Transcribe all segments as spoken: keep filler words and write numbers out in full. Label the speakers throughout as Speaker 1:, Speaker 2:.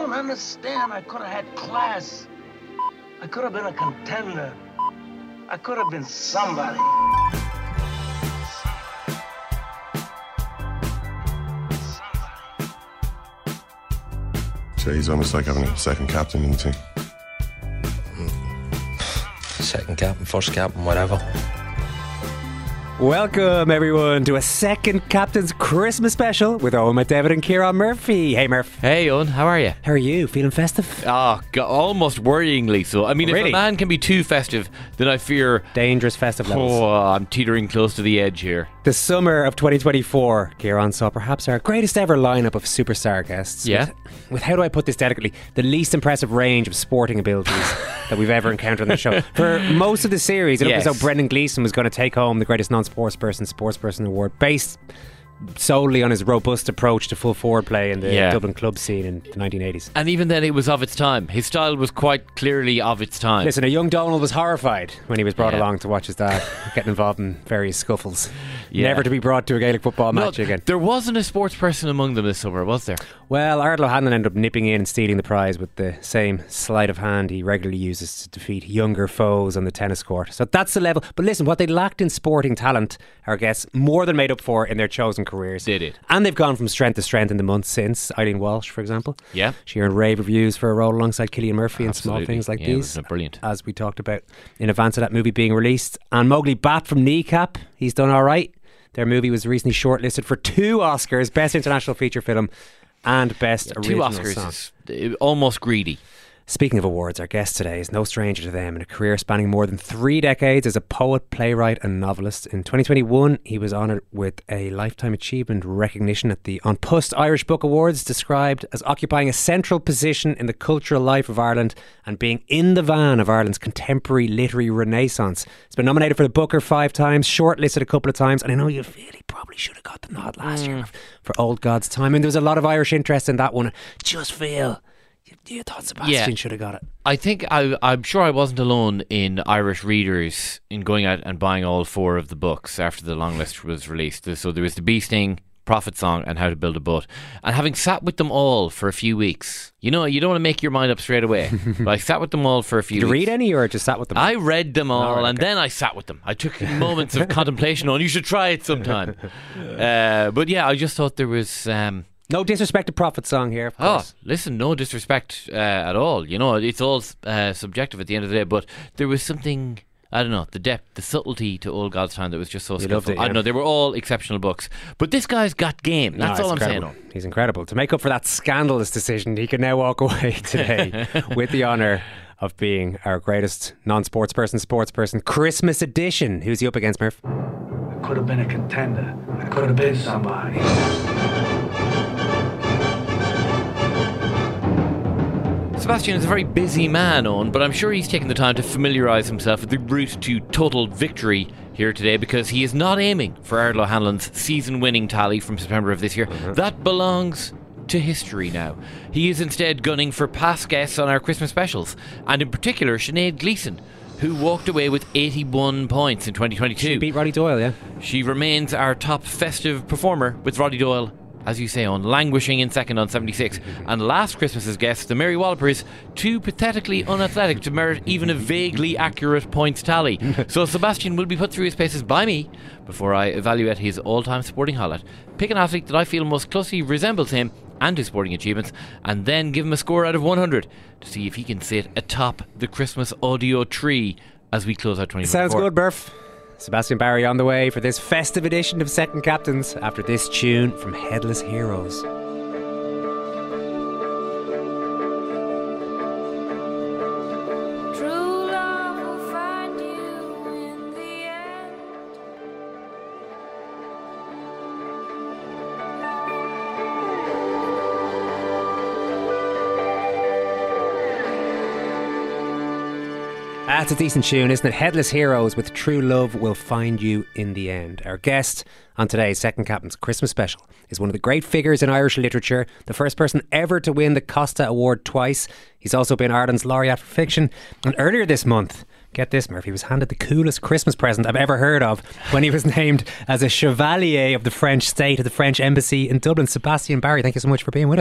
Speaker 1: don't understand. I could have had class. I could have been a contender. I could have been somebody.
Speaker 2: So he's almost like having a second captain in the team.
Speaker 3: Second captain, first captain, whatever.
Speaker 4: Welcome everyone to a second Captain's Christmas special with Owen McDavid and Kieran Murphy. Hey Murph.
Speaker 5: Hey Owen, how are you?
Speaker 4: How are you? Feeling festive?
Speaker 5: Oh, God, almost worryingly so. I mean,
Speaker 4: Really?
Speaker 5: if a man can be too festive, then I fear...
Speaker 4: Dangerous festive levels.
Speaker 5: Oh, I'm teetering close to the edge here.
Speaker 4: The summer of twenty twenty-four, Kieran saw perhaps our greatest ever lineup of superstar guests.
Speaker 5: Yeah.
Speaker 4: With, with, how do I put this delicately, the least impressive range of sporting abilities that we've ever encountered on the show. For most of the series, it
Speaker 5: Yes.
Speaker 4: looked as though Brendan Gleeson was going to take home the greatest non-sports person, sports person award, based solely on his robust approach to full forward play in the
Speaker 5: Yeah.
Speaker 4: Dublin club scene in the nineteen eighties.
Speaker 5: And even then, it was of its time. His style was quite clearly of its time.
Speaker 4: Listen, a young Donald was horrified when he was brought
Speaker 5: Yeah.
Speaker 4: along to watch his dad getting involved in various scuffles.
Speaker 5: Yeah.
Speaker 4: Never to be brought to a Gaelic football
Speaker 5: No,
Speaker 4: match again.
Speaker 5: there wasn't a sports person among them this summer, was there?
Speaker 4: Well, Ardal O'Hanlon ended up nipping in and stealing the prize with the same sleight of hand he regularly uses to defeat younger foes on the tennis court. So that's the level. But listen, what they lacked in sporting talent, our guests more than made up for in their chosen careers.
Speaker 5: Did it.
Speaker 4: And they've gone from strength to strength in the months since. Eileen Walsh, for example.
Speaker 5: Yeah.
Speaker 4: She earned rave reviews for a role alongside Cillian Murphy in small
Speaker 5: Absolutely.
Speaker 4: things like
Speaker 5: Yeah, it
Speaker 4: these.
Speaker 5: was brilliant.
Speaker 4: As we talked about in advance of that movie being released. And Mowgli Bat from Kneecap, he's done all right. Their movie was recently shortlisted for two Oscars, Best International Feature Film and Best
Speaker 5: Yeah, two
Speaker 4: Original
Speaker 5: Oscars
Speaker 4: Song.
Speaker 5: is uh, almost greedy.
Speaker 4: Speaking of awards, our guest today is no stranger to them in a career spanning more than three decades as a poet, playwright and novelist. In twenty twenty-one, he was honoured with a Lifetime Achievement recognition at the An Post Irish Book Awards, described as occupying a central position in the cultural life of Ireland and being in the van of Ireland's contemporary literary renaissance. It's been nominated for the Booker five times, shortlisted a couple of times, and I know you feel he probably should have got the nod last year for Old God's Time. And there was a lot of Irish interest in that one. Just feel... You thought Sebastian
Speaker 5: Yeah.
Speaker 4: should have got it.
Speaker 5: I think I, I'm sure I wasn't alone in Irish readers in going out and buying all four of the books after the long list was released. So there was The Bee Sting, Prophet Song and How to Build a Boat. And having sat with them all for a few weeks, you know, you don't want to make your mind up straight away. But I sat with them all for a few
Speaker 4: Did you
Speaker 5: weeks.
Speaker 4: read any or just sat with them?
Speaker 5: I read them all,
Speaker 4: All right,
Speaker 5: and
Speaker 4: okay.
Speaker 5: then I sat with them. I took moments of contemplation on, you should try it sometime. Uh, but yeah, I just thought there was... Um,
Speaker 4: No disrespect to Prophet Song here, of
Speaker 5: Oh,
Speaker 4: course.
Speaker 5: listen, no disrespect uh, at all. You know, it's all uh, subjective at the end of the day, but there was something, I don't know, the depth, the subtlety to Old God's Time that was just so
Speaker 4: You
Speaker 5: skillful.
Speaker 4: loved it,
Speaker 5: I
Speaker 4: yeah.
Speaker 5: don't know, they were all exceptional books. But this guy's got game. That's
Speaker 4: No,
Speaker 5: all I'm
Speaker 4: it's incredible.
Speaker 5: saying.
Speaker 4: He's incredible. To make up for that scandalous decision, he can now walk away today with the honour of being our greatest non-sports person, sports person, Christmas edition. Who's he up against, Murph?
Speaker 1: I could have been a contender. I could have been somebody.
Speaker 5: Sebastian is a very busy man, Owen, but I'm sure he's taken the time to familiarise himself with the route to total victory here today, because he is not aiming for Ardal O'Hanlon's season-winning tally from September of this year. That belongs to history now. He is instead gunning for past guests on our Christmas specials, and in particular Sinead Gleeson, who walked away with eighty-one points in twenty twenty-two.
Speaker 4: He beat Roddy Doyle, yeah.
Speaker 5: She remains our top festive performer, with Roddy Doyle, as you say, on languishing in second on seventy-six. And last Christmas's guests, the Mary Wallopers, too pathetically unathletic to merit even a vaguely accurate points tally. So Sebastian will be put through his paces by me before I evaluate his all-time sporting highlight. Pick an athlete that I feel most closely resembles him and his sporting achievements, and then give him a score out of one hundred to see if he can sit atop the Christmas audio tree as we close out twenty twenty-four.
Speaker 4: Sounds good, Murph. Sebastian Barry on the way for this festive edition of Second Captains after this tune from Headless Heroes.
Speaker 6: True love will find you in the end.
Speaker 4: That's a decent tune, isn't it? Headless Heroes with True Love Will Find You in the End. Our guest on today's Second Captain's Christmas special is one of the great figures in Irish literature, the first person ever to win the Costa Award twice. He's also been Ireland's laureate for fiction. And earlier this month, get this, Murphy, was handed the coolest Christmas present I've ever heard of when he was named as a Chevalier of the French State at the French Embassy in Dublin. Sebastian Barry, thank you so much for being with us.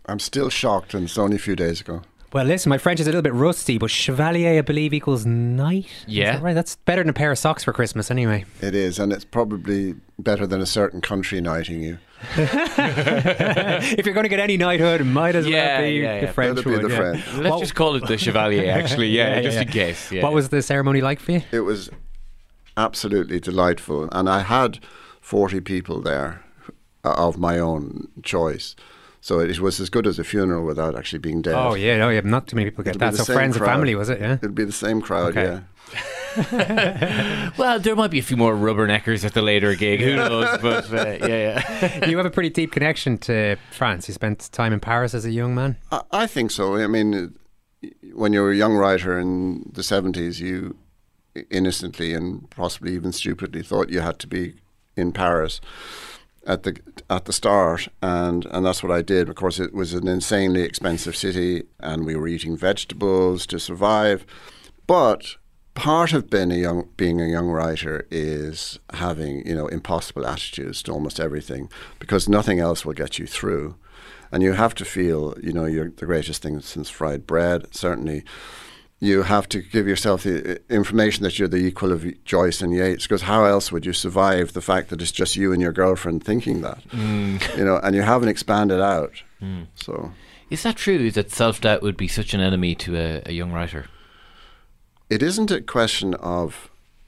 Speaker 7: I'm still shocked, and it's only a few days ago.
Speaker 4: Well, listen, my French is a little bit rusty, but chevalier, I believe, equals knight. Is
Speaker 5: Yeah.
Speaker 4: that right? That's better than a pair of socks for Christmas, anyway.
Speaker 7: It is, and it's probably better than a certain country knighting you.
Speaker 4: If you're going to get any knighthood, it might as
Speaker 5: Yeah,
Speaker 4: well be
Speaker 5: yeah,
Speaker 4: the
Speaker 5: yeah.
Speaker 4: French
Speaker 7: Better be
Speaker 4: one.
Speaker 7: the
Speaker 4: yeah.
Speaker 7: French.
Speaker 5: Let's
Speaker 4: What-
Speaker 5: just call it the Chevalier, actually. Yeah,
Speaker 4: Yeah, yeah,
Speaker 5: just
Speaker 4: yeah.
Speaker 5: in case. Yeah.
Speaker 4: What was the ceremony like for you?
Speaker 7: It was absolutely delightful, and I had forty people there of my own choice. So it was as good as a funeral without actually being dead.
Speaker 4: Oh, yeah, no, yeah, not too many people get
Speaker 7: It'll be
Speaker 4: that.
Speaker 7: the
Speaker 4: So
Speaker 7: same
Speaker 4: friends and
Speaker 7: crowd.
Speaker 4: family, was it? Yeah.
Speaker 7: It'd be the same crowd,
Speaker 4: Okay.
Speaker 7: yeah.
Speaker 5: Well, there might be a few more rubberneckers at the later gig. Who knows? But uh, yeah, yeah.
Speaker 4: You have a pretty deep connection to France. You spent time in Paris as a young man.
Speaker 7: I, I think so. I mean, when you were a young writer in the seventies, you innocently and possibly even stupidly thought you had to be in Paris at the at the start, and and that's what I did. Of course, it was an insanely expensive city, and we were eating vegetables to survive. But part of being a young being a young writer is having, you know, impossible attitudes to almost everything, because nothing else will get you through, and you have to feel, you know, you're the greatest thing since fried bread. Certainly, you have to give yourself the information that you're the equal of Joyce and Yeats, because how else would you survive the fact that it's just you and your girlfriend thinking that, you know, and you haven't expanded out. So
Speaker 5: Is that true that self-doubt would be such an enemy to a, a young writer?
Speaker 7: it isn't a question of,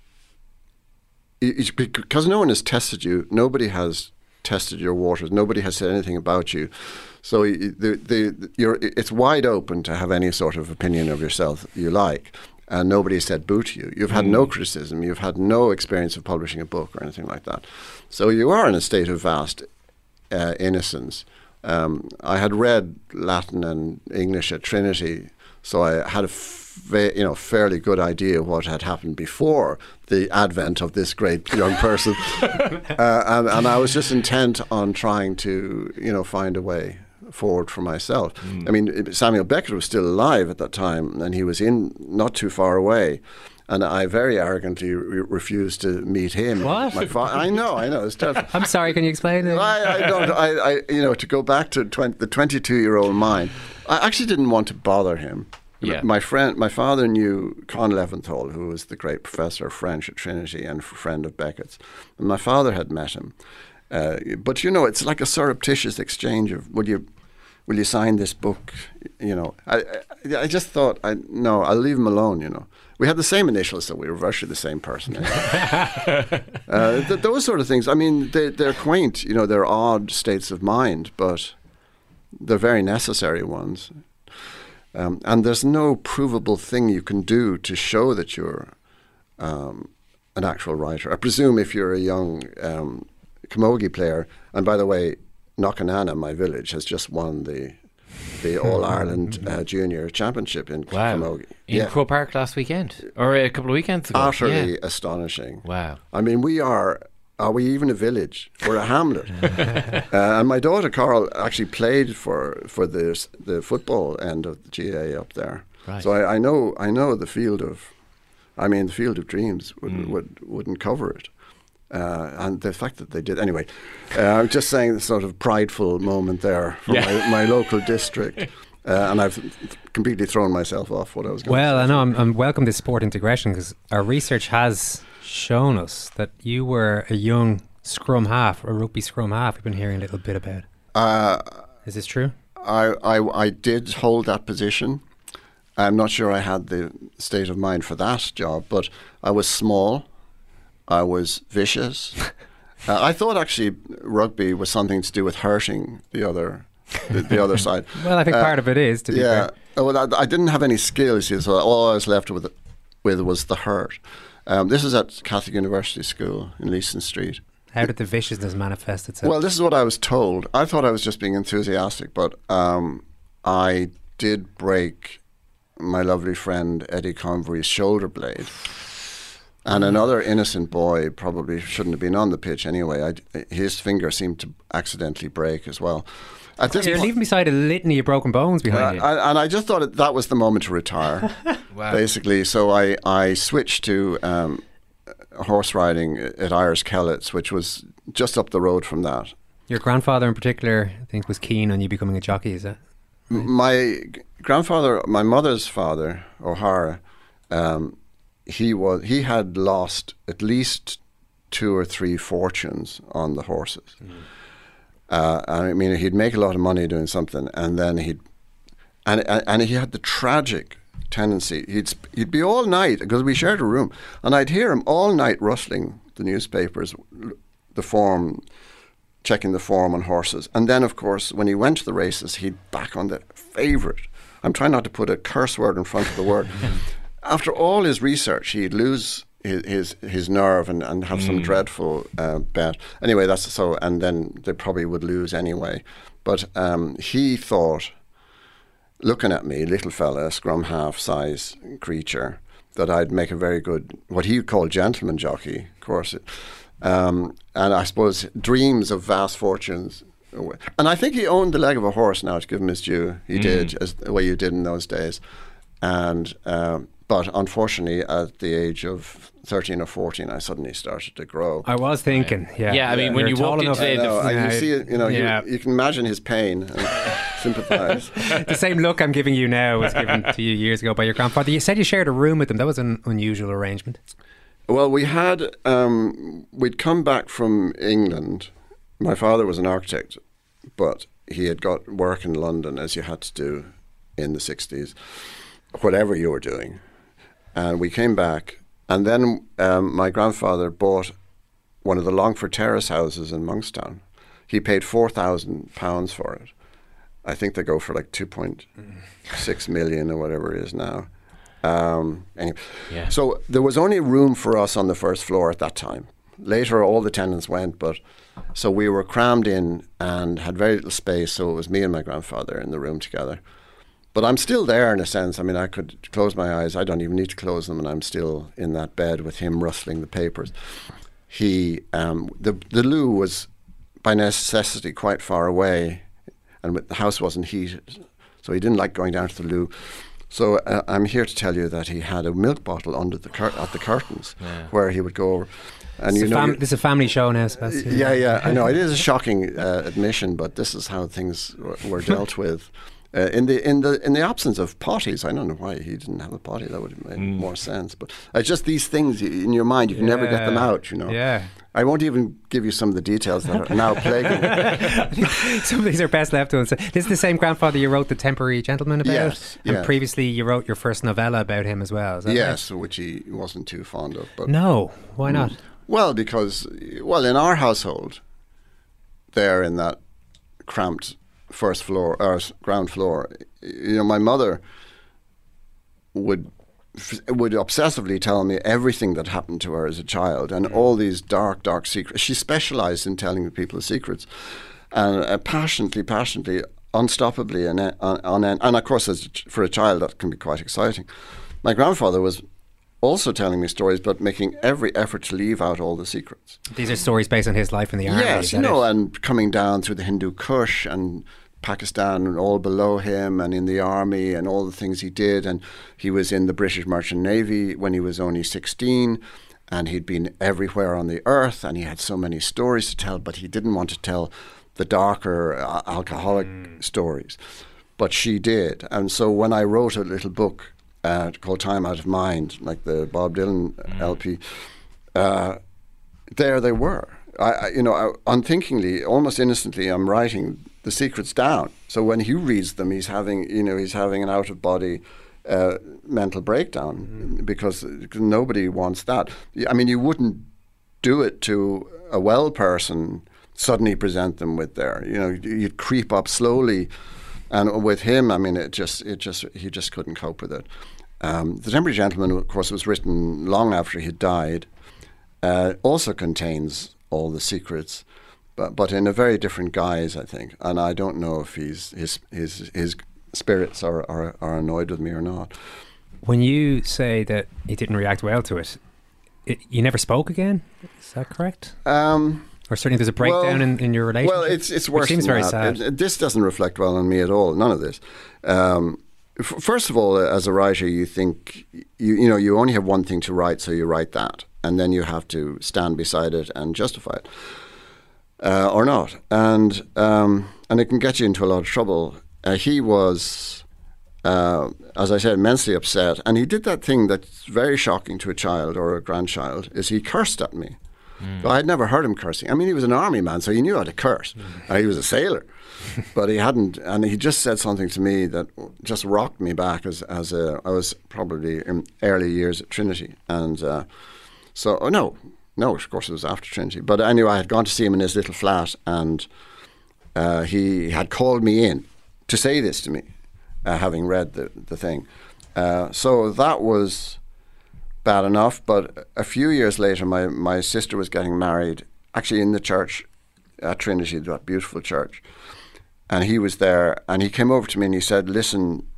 Speaker 7: it's because no one has tested you, nobody has tested your waters, nobody has said anything about you. So the, the, you're, it's wide open to have any sort of opinion of yourself you like, and nobody said boo to you. You've had no criticism, you've had no experience of publishing a book or anything like that. So you are in a state of vast uh, innocence. Um, I had read Latin and English at Trinity, so I had a fa- you know fairly good idea what had happened before the advent of this great young person, uh, and, and I was just intent on trying to you know find a way forward for myself. I mean, Samuel Beckett was still alive at that time, and he was in not too far away. And I very arrogantly re- refused to meet him.
Speaker 4: What?
Speaker 7: My fa- I know, I know. It's terrible.
Speaker 4: I'm sorry, can you explain it?
Speaker 7: I, I don't. I, I, you know, to go back to twenty, the twenty-two-year-old mind, I actually didn't want to bother him.
Speaker 5: Yeah.
Speaker 7: My friend, my father knew Con Leventhal, who was the great professor of French at Trinity and a friend of Beckett's. And my father had met him. Uh, but you know, it's like a surreptitious exchange of, will you, will you sign this book? You know, I, I, I just thought, I no, I'll leave him alone. You know. We had the same initials, so we were virtually the same person. uh, th- those sort of things. I mean, they, they're quaint. You know, they're odd states of mind, but they're very necessary ones. Um, and there's no provable thing you can do to show that you're um, an actual writer. I presume if you're a young um, camogie player, and by the way, Knockanana, my village, has just won the the All Ireland uh, Junior Championship in
Speaker 5: Wow.
Speaker 7: camogie.
Speaker 5: In Crow Park last weekend? Or a couple of weekends ago?
Speaker 7: Utterly
Speaker 5: Yeah.
Speaker 7: astonishing.
Speaker 5: Wow.
Speaker 7: I mean, we are, are we even a village? We're a hamlet. uh, and my daughter Carol actually played for, for the, the football end of the G A A up there.
Speaker 5: Right.
Speaker 7: So I, I know I know the field of, I mean, the field of dreams would,
Speaker 5: Mm.
Speaker 7: would, wouldn't cover it. Uh, and the fact that they did. Anyway, uh, I'm just saying the sort of prideful moment there for
Speaker 5: Yeah.
Speaker 7: my, my local district. Uh, and I've th- completely thrown myself off what I was going
Speaker 4: Well,
Speaker 7: to say.
Speaker 4: I know I'm, I'm welcome this sport integration because our research has shown us that you were a young scrum half, a rugby scrum half. We've been hearing a little bit about.
Speaker 7: Uh,
Speaker 4: Is this true?
Speaker 7: I, I, I did hold that position. I'm not sure I had the state of mind for that job, but I was small. I was vicious. uh, I thought actually rugby was something to do with hurting the other, the, the other side.
Speaker 4: Well, I think
Speaker 7: Uh,
Speaker 4: part of it is to be
Speaker 7: Yeah.
Speaker 4: fair.
Speaker 7: Uh, Well, I, I didn't have any skills, you see, so all I was left with with was the hurt. Um, this is at Catholic University School in Leeson Street.
Speaker 4: How did the viciousness manifest itself?
Speaker 7: Well, this is what I was told. I thought I was just being enthusiastic, but um, I did break my lovely friend Eddie Convery's shoulder blade. And another innocent boy probably shouldn't have been on the pitch anyway. I, his finger seemed to accidentally break as well. At this
Speaker 4: You're
Speaker 7: point-
Speaker 4: leaving beside a litany of broken bones behind
Speaker 7: uh,
Speaker 4: you.
Speaker 7: I, and I just thought that, that was the moment to retire,
Speaker 5: Wow.
Speaker 7: basically. So I, I switched to um, horse riding at Irish Kellets, which was just up the road from that.
Speaker 4: Your grandfather in particular, I think, was keen on you becoming a jockey, is that?
Speaker 7: My g- grandfather, my mother's father, O'Hara, um, he was he had lost at least two or three fortunes on the horses. Mm. Uh, I mean, he'd make a lot of money doing something, and then he'd and and, and he had the tragic tendency. He'd sp- he'd be all night because we shared a room, and I'd hear him all night rustling the newspapers, the form. Checking the form on horses. And then, of course, when he went to the races, he'd back on the favourite. I'm trying not to put a curse word in front of the word. After all his research, he'd lose his his, his nerve and, and have mm. some dreadful uh, bet. Anyway, that's so, and then they probably would lose anyway. But um, he thought, looking at me, little fella, scrum half size creature, that I'd make a very good, what he would call gentleman jockey, of course. It, Um, and I suppose dreams of vast fortunes. And I think he owned the leg of a horse now, to give him his due. He mm. did, as the way you did in those days. And um, but unfortunately, at the age of thirteen or fourteen, I suddenly started to grow.
Speaker 4: I was thinking, yeah.
Speaker 5: Yeah, I mean, when
Speaker 4: You're
Speaker 5: you walked
Speaker 4: tall
Speaker 5: into
Speaker 4: enough-
Speaker 5: the...
Speaker 7: I know,
Speaker 4: Yeah,
Speaker 7: and you see it, you know,
Speaker 4: yeah.
Speaker 7: you, you can imagine his pain and sympathise.
Speaker 4: The same look I'm giving you now was given to you years ago by your grandfather. You said you shared a room with him. That was an unusual arrangement.
Speaker 7: Well, we had, um, we'd come back from England. My father was an architect, but he had got work in London, as you had to do in the sixties, whatever you were doing. And we came back, and then um, my grandfather bought one of the Longford Terrace houses in Monkstown. He paid four thousand pounds for it. I think they go for like two point six million or whatever it is now. Um, anyway,
Speaker 5: Yeah.
Speaker 7: so there was only room for us on the first floor at that time. Later, all the tenants went, but so we were crammed in and had very little space. So it was me and my grandfather in the room together. But I'm still there in a sense. I mean, I could close my eyes. I don't even need to close them, and I'm still in that bed with him rustling the papers. He, um, the the loo was by necessity quite far away, and the house wasn't heated, so he didn't like going down to the loo. So uh, I'm here to tell you that he had a milk bottle under the cur- at the curtains,
Speaker 5: Yeah.
Speaker 7: where he would go over. And
Speaker 4: It's
Speaker 7: you
Speaker 4: a
Speaker 7: know,
Speaker 4: fam-
Speaker 7: you-
Speaker 4: this is a family show now, Sebastian.
Speaker 7: yeah, yeah, I know it is a shocking uh, admission, but this is how things w- were dealt with. Uh, in the in the in the absence of potties, I don't know why he didn't have a potty. That would have made
Speaker 5: Mm.
Speaker 7: more sense. But it's just these things y- in your mind, you can never get them
Speaker 4: Yeah.
Speaker 7: out. You know.
Speaker 4: Yeah.
Speaker 7: I won't even give you some of the details that are now plaguing me.
Speaker 4: Some of these are best left to us. This is the same grandfather you wrote The Temporary Gentleman about?
Speaker 7: Yes,
Speaker 4: And
Speaker 7: yeah.
Speaker 4: previously you wrote your first novella about him as well, is that
Speaker 7: Yes, which he wasn't too fond of. But
Speaker 4: right? No. Why not?
Speaker 7: Well, because, well, in our household, there in that cramped first floor, or s- ground floor, you know, my mother would f- would obsessively tell me everything that happened to her as a child and all these dark, dark secrets. She specialised in telling people secrets, and uh, passionately, passionately, unstoppably, and on, on, and of course, as a ch- for a child, that can be quite exciting. My grandfather was also telling me stories, but making every effort to leave out all the secrets.
Speaker 4: These are stories based on his life in the army.
Speaker 7: Yes,
Speaker 4: is
Speaker 7: you
Speaker 4: that
Speaker 7: know,
Speaker 4: it?
Speaker 7: and coming down through the Hindu Kush and Pakistan and all below him and in the army and all the things he did. And he was in the British Merchant Navy when he was only sixteen, and he'd been everywhere on the earth, and he had so many stories to tell, but he didn't want to tell the darker uh, alcoholic
Speaker 4: Mm.
Speaker 7: stories. But she did. And so when I wrote a little book uh, called Time Out of Mind, like the Bob Dylan L P, uh, there they were. I, I, you know, I, unthinkingly, almost innocently, I'm writing the secrets down. So when he reads them, he's having, you know, he's having an out of body uh, mental breakdown mm-hmm. because nobody wants that. I mean, you wouldn't do it to a well person. Suddenly present them with their, you know, you'd creep up slowly, and with him, I mean, it just, it just, he just couldn't cope with it. Um, the Temporary Gentleman, of course, was written long after he died. Uh, also contains all the secrets, but but in a very different guise, I think. And I don't know if he's his his his spirits are are, are annoyed with me or not.
Speaker 4: When you say that he didn't react well to it, it you never spoke again? Is that correct?
Speaker 7: Um,
Speaker 4: Or certainly there's a breakdown
Speaker 7: well,
Speaker 4: in, in your relationship?
Speaker 7: Well, it's it's
Speaker 4: Which
Speaker 7: worse
Speaker 4: seems
Speaker 7: than
Speaker 4: very
Speaker 7: that.
Speaker 4: sad.
Speaker 7: It- it- this doesn't reflect well on me at all. None of this. Um, f- first of all, as a writer, you think you you know you only have one thing to write, so you write that, and then you have to stand beside it and justify it, uh, or not, and um, and it can get you into a lot of trouble. uh, he was, uh, as I said, immensely upset. And he did that thing that's very shocking to a child or a grandchild, is he cursed at me. Mm. I had never heard him cursing. I mean, he was an army man, so he knew how to curse. Mm. Uh, he was a sailor. But he hadn't, and he just said something to me that just rocked me back as, as a, I was probably in early years at Trinity. And uh, so, oh no, no, of course it was after Trinity. But anyway, I had gone to see him in his little flat, and uh, he had called me in to say this to me, uh, having read the, the thing. Uh, so that was bad enough. But a few years later, my, my sister was getting married, actually in the church at Trinity, that beautiful church. And he was there, and he came over to me and he said, listen,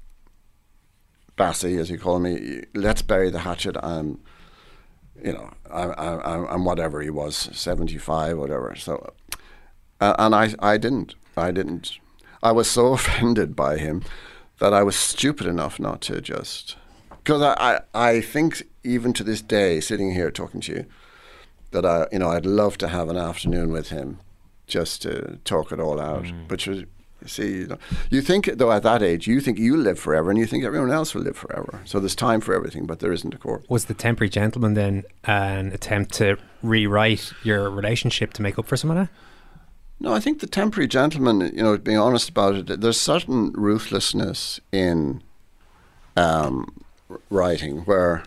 Speaker 7: Bassie, as he called me, let's bury the hatchet. I'm, you know, I, I, I'm whatever he was, seventy-five, whatever. So, uh, and I, I didn't. I didn't. I was so offended by him that I was stupid enough not to just... Because I, I, I think even to this day, sitting here talking to you, that I, you know, I'd love to have an afternoon with him just to talk it all out, mm. which was... See, you, know, you think, though, at that age, you think you live forever and you think everyone else will live forever. So there's time for everything, but there isn't, of course.
Speaker 4: Was The Temporary Gentleman then an attempt to rewrite your relationship to make up for some of that?
Speaker 7: No, I think The Temporary Gentleman, you know, being honest about it, there's certain ruthlessness in um, writing where,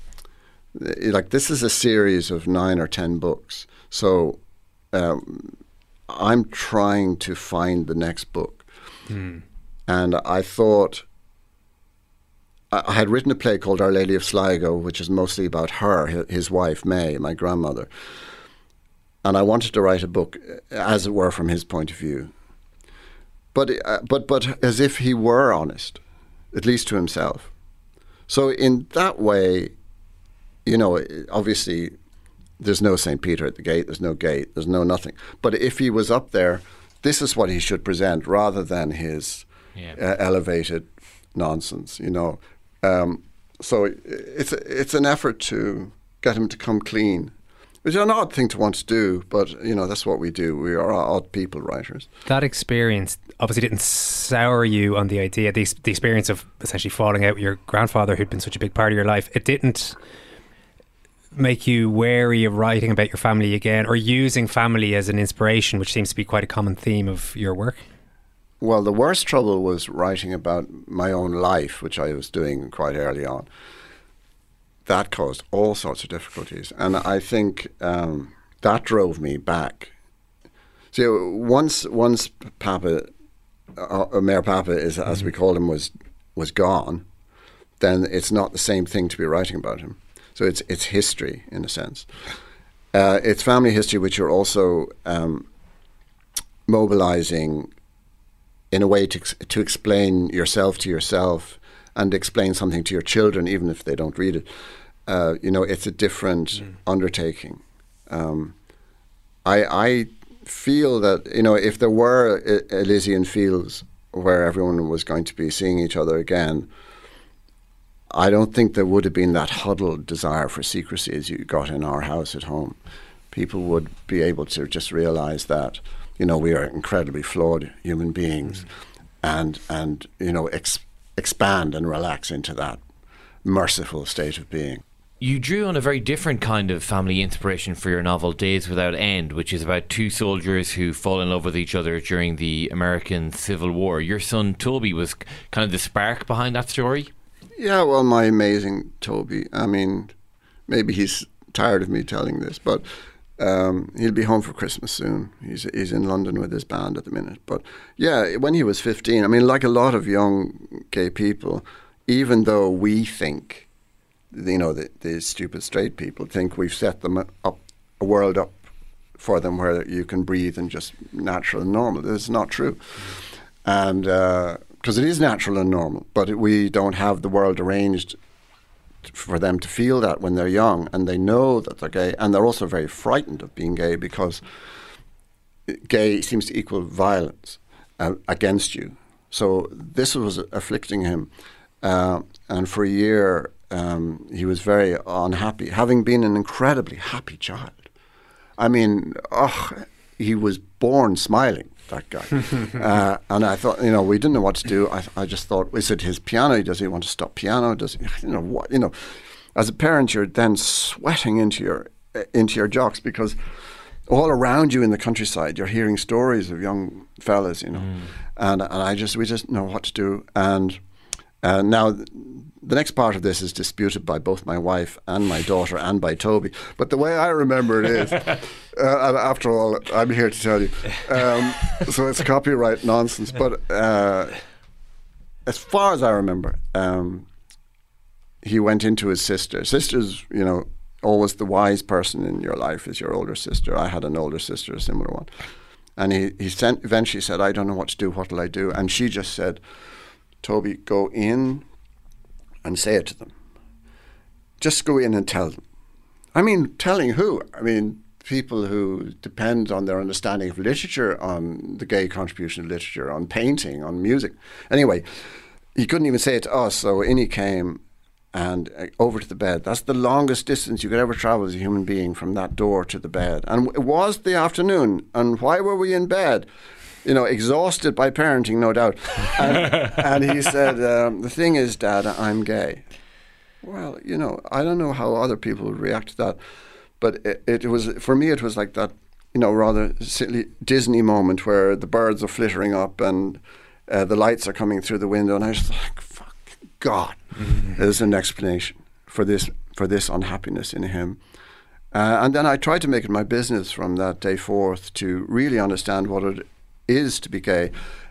Speaker 7: like, this is a series of nine or ten books. So... Um, I'm trying to find the next book. Mm. And I thought, I, I had written a play called Our Lady of Sligo, which is mostly about her, his wife, May, my grandmother. And I wanted to write a book, as it were, from his point of view. But, uh, but, but as if he were honest, at least to himself. So in that way, you know, obviously... There's no Saint Peter at the gate, there's no gate, there's no nothing. But if he was up there, this is what he should present rather than his yeah. uh, elevated nonsense, you know. Um, so it's it's an effort to get him to come clean, which is an odd thing to want to do, but, you know, that's what we do. We are odd people writers.
Speaker 4: That experience obviously didn't sour you on the idea, the, the experience of essentially falling out with your grandfather who'd been such a big part of your life. It didn't... make you wary of writing about your family again or using family as an inspiration, which seems to be quite a common theme of your work?
Speaker 7: Well, the worst trouble was writing about my own life, which I was doing quite early on. That caused all sorts of difficulties. And I think um, that drove me back. So once once Papa, uh, Mayor Papa, is, as mm-hmm. we called him, was was gone, then it's not the same thing to be writing about him. So it's it's history, in a sense. Uh, it's family history, which you're also um, mobilizing in a way to to explain yourself to yourself and explain something to your children, even if they don't read it. Uh, you know, it's a different mm. undertaking. Um, I I feel that, you know, if there were Elysian Fields where everyone was going to be seeing each other again, I don't think there would have been that huddled desire for secrecy as you got in our house at home. People would be able to just realize that, you know, we are incredibly flawed human beings, mm. and, and you know, ex- expand and relax into that merciful state of being.
Speaker 5: You drew on a very different kind of family inspiration for your novel Days Without End, which is about two soldiers who fall in love with each other during the American Civil War. Your son Toby was kind of the spark behind that story?
Speaker 7: Yeah, well, my amazing Toby. I mean, maybe he's tired of me telling this, but um, he'll be home for Christmas soon. He's he's in London with his band at the minute. But yeah, when he was fifteen, I mean, like a lot of young gay people, even though we think, you know, the, the stupid straight people think we've set them up, a world up for them where you can breathe and just natural and normal. This is not true. And... Uh, because it is natural and normal, but it, we don't have the world arranged for them to feel that when they're young, and they know that they're gay, and they're also very frightened of being gay because gay seems to equal violence uh, against you. So this was afflicting him, uh, and for a year um, he was very unhappy, having been an incredibly happy child. I mean, oh, he was born smiling. that guy. uh, and I thought, you know, we didn't know what to do. I, I just thought, is it his piano? Does he want to stop piano? Does he, you know, what, you know, as a parent, you're then sweating into your into your jocks because all around you in the countryside, you're hearing stories of young fellas, you know, mm. and and I just we just know what to do. And uh, now th- the next part of this is disputed by both my wife and my daughter and by Toby. But the way I remember it is, uh, after all, I'm here to tell you. Um, so it's copyright nonsense. But uh, as far as I remember, um, he went into his sister. Sister's, you know, always the wise person in your life is your older sister. I had an older sister, a similar one. And he, he sent, eventually said, I don't know what to do. What will I do? And she just said, Toby, go in and say it to them. Just go in and tell them. I mean, telling who? I mean, people who depend on their understanding of literature, on the gay contribution of literature, on painting, on music. Anyway, he couldn't even say it to us, so in he came and uh, over to the bed. That's the longest distance you could ever travel as a human being, from that door to the bed. And it was the afternoon. And why were we in bed? You know, exhausted by parenting, no doubt. And, and he said, um, the thing is, Dad, I'm gay. Well, you know, I don't know how other people would react to that. But it, it was, for me, it was like that, you know, rather silly Disney moment where the birds are flittering up and uh, the lights are coming through the window. And I was like, fuck, God, mm-hmm. there's an explanation for this, for this unhappiness in him. Uh, and then I tried to make it my business from that day forth to really understand what it is to be gay,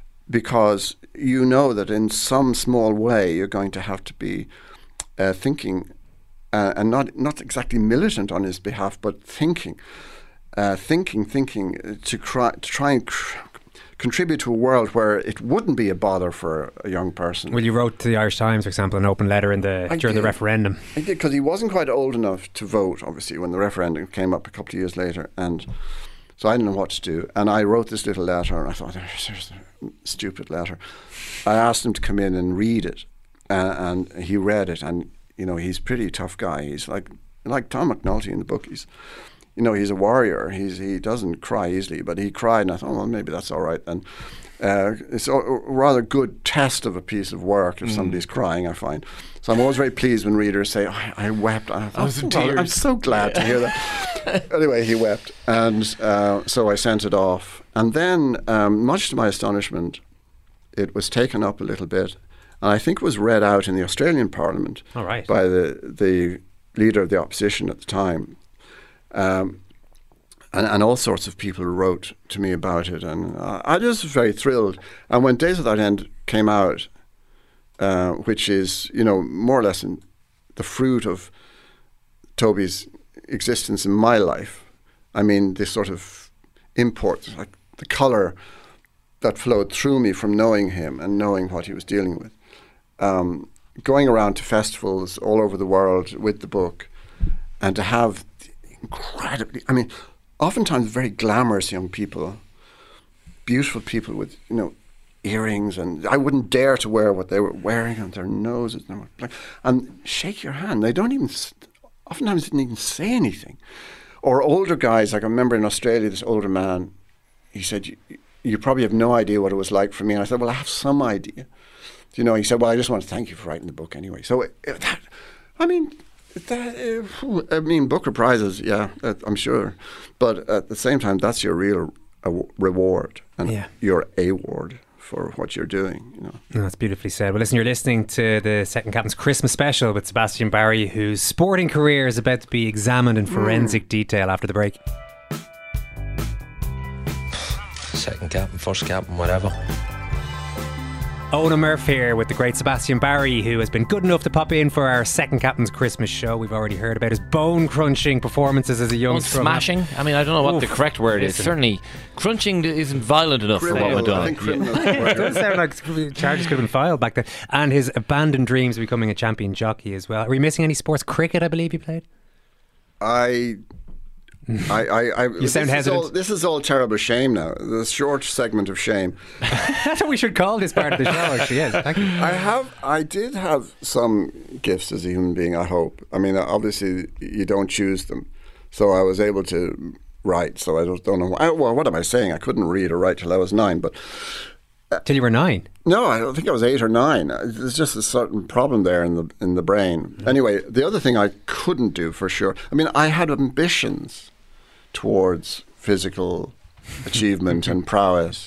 Speaker 7: because you know that in some small way you're going to have to be uh, thinking uh, and not not exactly militant on his behalf, but thinking, uh, thinking, thinking to try to try and cr- contribute to a world where it wouldn't be a bother for a young person.
Speaker 4: Well, you wrote to the Irish Times, for example, an open letter in the
Speaker 7: I
Speaker 4: during
Speaker 7: did.
Speaker 4: the referendum.
Speaker 7: I did, because he wasn't quite old enough to vote, obviously, when the referendum came up a couple of years later, and so I didn't know what to do. And I wrote this little letter, and I thought, there's, there's a stupid letter. I asked him to come in and read it, uh, and he read it. And, you know, he's a pretty tough guy. He's like like Tom McNulty in the book. He's, you know, he's a warrior. He's He doesn't cry easily, but he cried, and I thought, well, maybe that's all right. And uh, it's a, a rather good test of a piece of work if mm. somebody's crying, I find. So I'm always very pleased when readers say, oh, I wept. I, thought,
Speaker 5: I was in
Speaker 7: well,
Speaker 5: tears.
Speaker 7: I'm so glad to hear that. Anyway, he wept. And uh, so I sent it off. And then, um, much to my astonishment, it was taken up a little bit. And I think it was read out in the Australian Parliament
Speaker 4: All right.
Speaker 7: by the, the leader of the opposition at the time. Um, and, and all sorts of people wrote to me about it. And uh, I just was very thrilled. And when Days Without End came out, Uh, which is, you know, more or less in the fruit of Toby's existence in my life. I mean, this sort of import, like the colour that flowed through me from knowing him and knowing what he was dealing with. Um, going around to festivals all over the world with the book, and to have incredibly, I mean, oftentimes very glamorous young people, beautiful people with, you know, earrings, and I wouldn't dare to wear what they were wearing on their noses, and shake your hand. They don't even, oftentimes didn't even say anything. Or older guys, like I remember in Australia, this older man, he said, you, you probably have no idea what it was like for me. And I said, well, I have some idea. You know, he said, well, I just want to thank you for writing the book anyway. So, it, that, I mean, that, uh, I mean, Booker Prizes, yeah, uh, I'm sure. But at the same time, that's your real uh, reward, and
Speaker 4: yeah.
Speaker 7: your award for what you're doing, you know.
Speaker 4: Oh, that's beautifully said. Well, listen, you're listening to the Second Captain's Christmas special with Sebastian Barry, whose sporting career is about to be examined in forensic mm. detail after the break.
Speaker 3: Second captain, first captain, whatever.
Speaker 4: Ona Murph here with the great Sebastian Barry, who has been good enough to pop in for our Second Captain's Christmas show. We've already heard about his bone-crunching performances as a young
Speaker 5: oh,
Speaker 4: scrum
Speaker 5: smashing?
Speaker 4: half.
Speaker 5: I mean, I don't know what
Speaker 4: Oof,
Speaker 5: the correct word
Speaker 4: listen.
Speaker 5: is. Certainly, crunching isn't violent enough
Speaker 7: Criminal,
Speaker 5: for what we've done.
Speaker 7: I think criminal.
Speaker 4: It does sound like charges could have been filed back then. And his abandoned dreams of becoming a champion jockey as well. Are we missing any sports? Cricket, I believe you played?
Speaker 7: I... I, I, I,
Speaker 4: you sound
Speaker 7: this
Speaker 4: hesitant.
Speaker 7: Is all, this is all terrible shame now. The short segment of shame.
Speaker 4: That's what we should call this part of the show, actually. Yes, thank you.
Speaker 7: I have, I did have some gifts as a human being, I hope. I mean, obviously, you don't choose them. So I was able to write, so I don't, don't know. I, well, what am I saying? I couldn't read or write till I was nine, but
Speaker 4: Till you were nine?
Speaker 7: no, I don't think I was eight or nine. There's just a certain problem there in the in the brain. Anyway, the other thing I couldn't do for sure. I mean, I had ambitions towards physical achievement and prowess,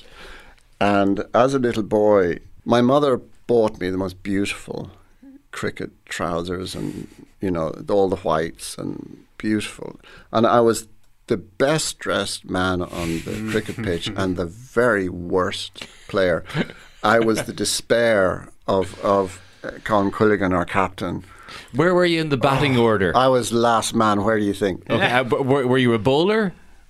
Speaker 7: and as a little boy, my mother bought me the most beautiful cricket trousers, and you know all the whites and beautiful, and I was the best dressed man on the cricket pitch and the very worst player. I was the despair of of uh, Colin Quilligan, our captain.
Speaker 5: Where were you in the batting order?
Speaker 7: I was last man. Where do you think?
Speaker 5: Okay, uh, but were, were you a bowler?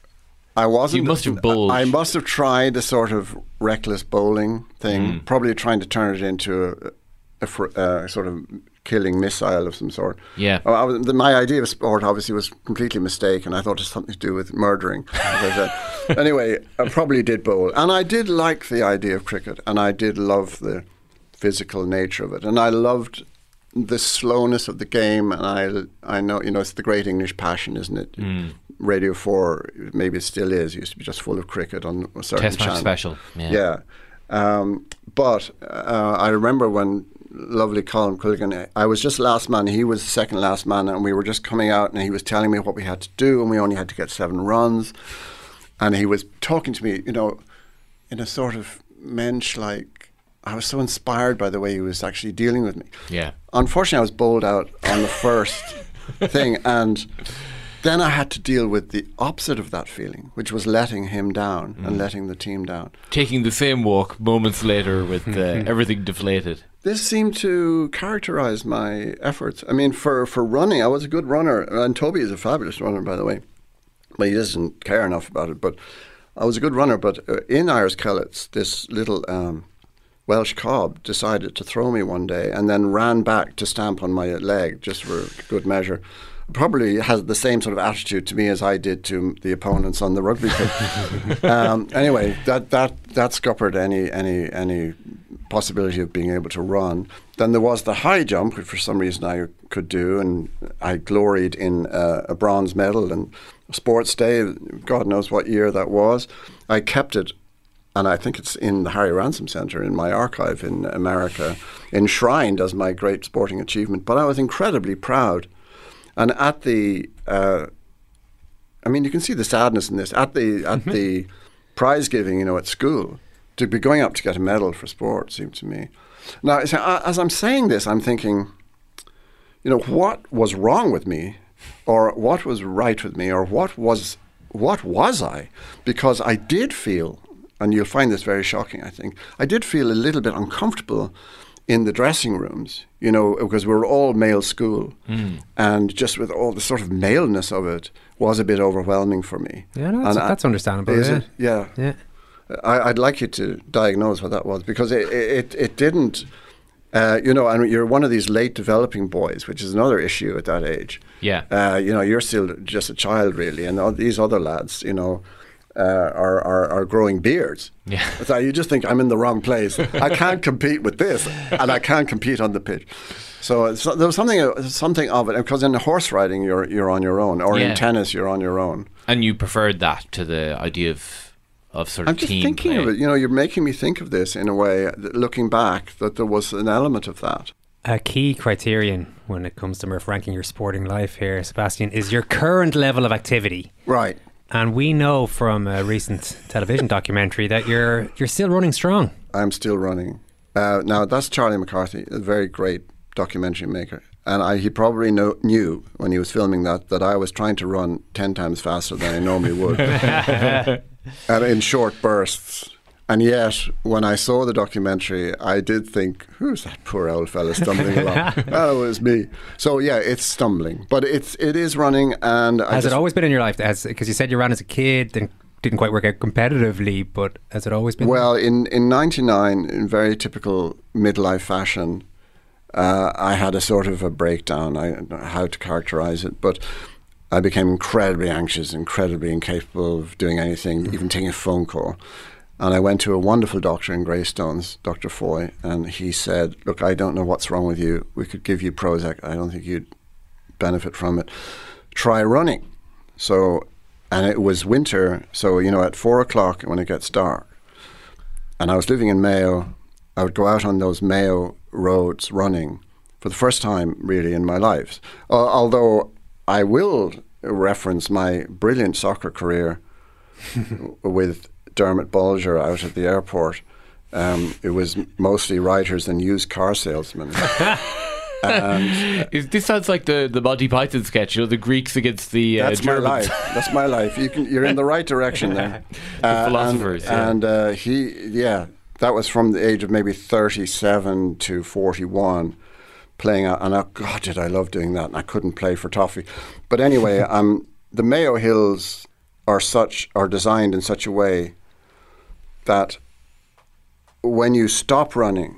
Speaker 7: I wasn't.
Speaker 5: You must have bowled.
Speaker 7: I must have tried a sort of reckless bowling thing,
Speaker 5: Mm.
Speaker 7: probably trying to turn it into a, a, fr- a sort of killing missile of some sort.
Speaker 5: Yeah.
Speaker 7: Oh, I was, the, my idea of sport obviously was completely mistaken. I thought it was something to do with murdering. As I said. Anyway, I probably did bowl. And I did like the idea of cricket, and I did love the physical nature of it. And I loved the slowness of the game, and I I know, you know, it's the great English passion, isn't it?
Speaker 5: Mm.
Speaker 7: Radio four, maybe it still is, used to be just full of cricket on a certain
Speaker 5: Test match
Speaker 7: channel.
Speaker 5: special. Yeah.
Speaker 7: Yeah. Um, but uh, I remember when lovely Colin Quilligan, I was just last man, he was the second last man, and we were just coming out, and he was telling me what we had to do, and we only had to get seven runs. And he was talking to me, you know, in a sort of mensch-like, I was so inspired by the way he was actually dealing with me.
Speaker 5: Yeah.
Speaker 7: Unfortunately, I was bowled out on the first thing, and then I had to deal with the opposite of that feeling, which was letting him down and letting the team down.
Speaker 5: Taking the same walk moments later with uh, everything deflated.
Speaker 7: This seemed to characterize my efforts. I mean, for, for running, I was a good runner, and Toby is a fabulous runner, by the way. But he doesn't care enough about it. But I was a good runner. But uh, in Irish Kellets, this little um, Welsh cob decided to throw me one day and then ran back to stamp on my leg just for good measure. Probably has the same sort of attitude to me as I did to the opponents on the rugby pitch. um, anyway, that that that scuppered any any any possibility of being able to run. Then there was the high jump, which for some reason I could do, and I gloried in uh, a bronze medal and sports day. God knows what year that was. I kept it, and I think it's in the Harry Ransom Centre in my archive in America, enshrined as my great sporting achievement. But I was incredibly proud. And at the, uh, I mean, you can see the sadness in this. At the at mm-hmm. the prize giving, you know, at school, to be going up to get a medal for sport seemed to me. Now, as I'm saying this, I'm thinking, you know, what was wrong with me, or what was right with me, or what was what was I? Because I did feel, and you'll find this very shocking, I think, I did feel a little bit uncomfortable in the dressing rooms, you know, because we were all male school, mm. and just with all the sort of maleness of it was a bit overwhelming for me.
Speaker 4: Yeah, no, that's,
Speaker 7: and
Speaker 4: that's
Speaker 7: I,
Speaker 4: understandable.
Speaker 7: Is
Speaker 4: yeah.
Speaker 7: it? Yeah.
Speaker 4: Yeah.
Speaker 7: I, I'd like you to diagnose what that was, because it it, it didn't, uh, you know, and you're one of these late developing boys, which is another issue at that age.
Speaker 5: Yeah.
Speaker 7: Uh, you know, you're still just a child, really, and all these other lads, you know, Uh, are, are are growing beards.
Speaker 5: Yeah.
Speaker 7: So you just think, I'm in the wrong place. I can't compete with this, and I can't compete on the pitch. So, so there was something something of it, because in horse riding you're you're on your own, or
Speaker 5: yeah.
Speaker 7: in tennis you're on your own.
Speaker 5: And you preferred that to the idea of of sort of
Speaker 7: I'm just
Speaker 5: team
Speaker 7: thinking
Speaker 5: play.
Speaker 7: of it. You know, you're making me think of this in a way, looking back, that there was an element of that.
Speaker 4: A key criterion when it comes to Murph ranking your sporting life here, Sebastian, is your current level of activity.
Speaker 7: Right.
Speaker 4: And we know from a recent television documentary that you're you're still running strong.
Speaker 7: I'm still running. Uh, now, that's Charlie McCarthy, a very great documentary maker. And I, he probably know, knew when he was filming that that I was trying to run ten times faster than I normally would. And in short bursts. And yet, when I saw the documentary, I did think, who's that poor old fella stumbling along? Oh, it was me. So, yeah, it's stumbling. But it's, it is running. And I
Speaker 4: Has
Speaker 7: just,
Speaker 4: it always been in your life? Because you said you ran as a kid and didn't quite work out competitively, but has it always been?
Speaker 7: Well, in, in ninety-nine, in very typical midlife fashion, uh, I had a sort of a breakdown. I don't know how to characterize it, but I became incredibly anxious, incredibly incapable of doing anything, even taking a phone call. And I went to a wonderful doctor in Greystones, Doctor Foy, and he said, look, I don't know what's wrong with you. We could give you Prozac. I don't think you'd benefit from it. Try running. So and it was winter, so, you know, at four o'clock when it gets dark, and I was living in Mayo, I would go out on those Mayo roads running for the first time, really, in my life. Uh, although I will reference my brilliant soccer career with Dermot Bolger out at the airport. Um, it was mostly writers and used car salesmen. And,
Speaker 5: Is, this sounds like the, the Monty Python sketch, you know, the Greeks against the uh,
Speaker 7: that's my
Speaker 5: Germans.
Speaker 7: life. That's my life. You can, you're in the right direction there.
Speaker 5: The philosophers,
Speaker 7: and,
Speaker 5: yeah.
Speaker 7: and uh, he, yeah, that was from the age of maybe thirty-seven to forty-one, playing out. And oh, God, did I love doing that? And I couldn't play for toffee. But anyway, um, the Mayo Hills are such are designed in such a way that when you stop running,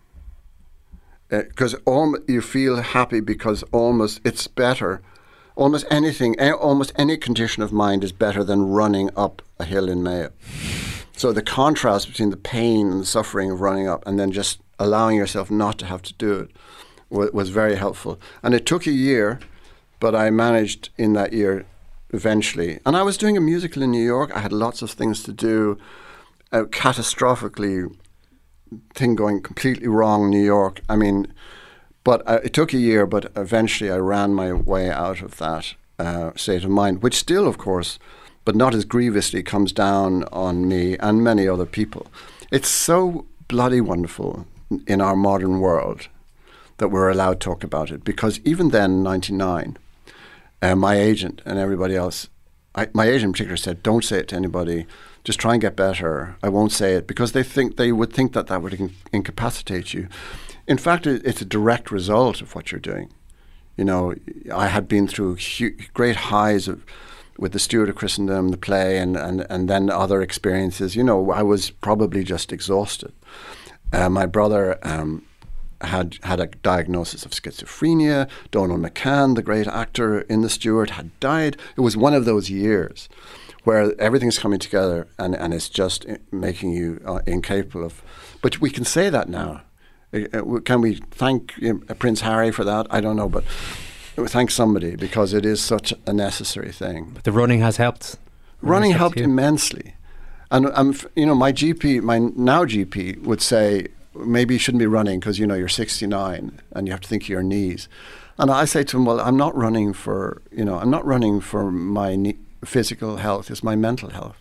Speaker 7: because uh, you feel happy because almost it's better. Almost anything, a- almost any condition of mind is better than running up a hill in Mayo. So the contrast between the pain and the suffering of running up and then just allowing yourself not to have to do it w- was very helpful. And it took a year, but I managed in that year eventually. And I was doing a musical in New York. I had lots of things to do. Uh, catastrophically, thing going completely wrong in New York. I mean, but uh, it took a year, but eventually I ran my way out of that uh, state of mind, which still, of course, but not as grievously, comes down on me and many other people. It's so bloody wonderful in our modern world that we're allowed to talk about it, because even then, in ninety-nine, uh, my agent and everybody else, I, my agent in particular said, don't say it to anybody, just try and get better. I won't say it, because they think they would think that that would in- incapacitate you. In fact, it, it's a direct result of what you're doing. You know, I had been through hu- great highs of with the Steward of Christendom, the play, and, and, and then other experiences. You know, I was probably just exhausted. Uh, my brother um, had had a diagnosis of schizophrenia. Donald McCann, the great actor in The Steward, had died. It was one of those years where everything's coming together and, and it's just making you uh, incapable of... But we can say that now. Uh, can we thank you know, Prince Harry for that? I don't know, but thank somebody, because it is such a necessary thing.
Speaker 4: But the running has helped.
Speaker 7: Running
Speaker 4: Has
Speaker 7: helped
Speaker 4: you.
Speaker 7: immensely. And um, you know, my G P, my now G P would say, maybe you shouldn't be running because, you know, you're sixty-nine and you have to think of your knees. And I say to him, well, I'm not running for, you know, I'm not running for my ne- physical health, it's my mental health.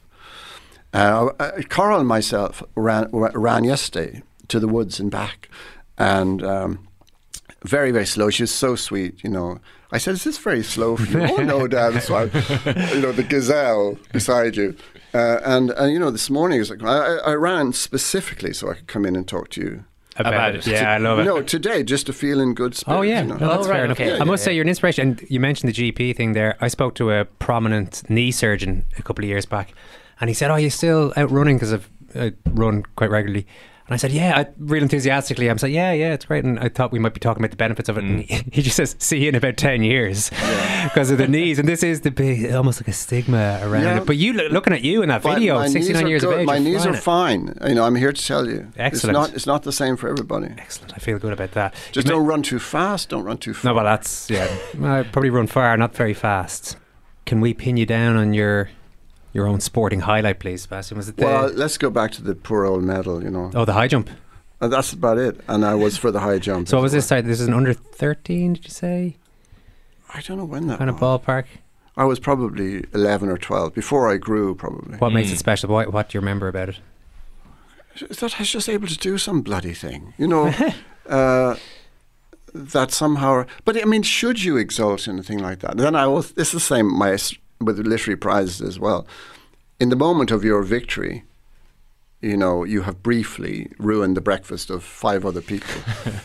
Speaker 7: Uh, uh, Coral and myself ran, ran yesterday to the woods and back, and um, very, very slow. She was so sweet, you know. I said, is this very slow for you? Oh, no, Dad, it's fine. You know, the gazelle beside you. Uh, and, and, you know, this morning, it was like, I, I ran specifically so I could come in and talk to you.
Speaker 4: About,
Speaker 5: About
Speaker 4: it.
Speaker 5: it.
Speaker 4: Yeah, I love it.
Speaker 7: No, today, just to feel in good spirits.
Speaker 4: Oh yeah,
Speaker 7: you know.
Speaker 4: no, that's
Speaker 5: Oh, right,
Speaker 4: fair enough.
Speaker 5: okay.
Speaker 4: I must
Speaker 5: Yeah,
Speaker 4: say
Speaker 5: yeah.
Speaker 4: you're an inspiration. And you mentioned the G P thing there. I spoke to a prominent knee surgeon a couple of years back, and he said, "Oh, you're still out running?" Because I've I run quite regularly. And I said, "Yeah," I, real enthusiastically. I'm saying, "Yeah, yeah, it's great." And I thought we might be talking about the benefits of it. And he, he just says, "See you in about ten years," because of the knees. And this is the big, almost like a stigma around
Speaker 7: Yeah.
Speaker 4: it. But you lo- looking at you in that
Speaker 7: But
Speaker 4: video,
Speaker 7: my knees
Speaker 4: sixty-nine
Speaker 7: are
Speaker 4: years of
Speaker 7: good.
Speaker 4: age,
Speaker 7: My
Speaker 4: you're
Speaker 7: knees are
Speaker 4: flying it.
Speaker 7: fine. You know, I'm here to tell you.
Speaker 4: Excellent.
Speaker 7: It's not, it's not the same for everybody.
Speaker 4: Excellent. I feel good about that.
Speaker 7: Just
Speaker 4: You
Speaker 7: don't
Speaker 4: men-
Speaker 7: run too fast. Don't run too far.
Speaker 4: No, well, that's yeah. I probably run far, not very fast. Can we pin you down on your your own sporting highlight, please, Sebastian? Was it the
Speaker 7: Well, let's go back to the poor old medal, you know.
Speaker 4: oh the high jump?
Speaker 7: And that's about it. And I was for the high jump.
Speaker 4: So
Speaker 7: as
Speaker 4: what was
Speaker 7: well.
Speaker 4: this? Sorry, this is an under thirteen? Did you say
Speaker 7: I don't know when that
Speaker 4: kind of
Speaker 7: was.
Speaker 4: ballpark?
Speaker 7: I was probably eleven or twelve, before I grew, probably.
Speaker 4: What makes
Speaker 5: Mm.
Speaker 4: it special? What, what do you remember about it?
Speaker 7: That I was just able to do some bloody thing, you know. uh, that somehow... But, I mean, should you exult in a thing like that? Then I was... This is the same my, s- with literary prizes as well. In the moment of your victory, you know, you have briefly ruined the breakfast of five other people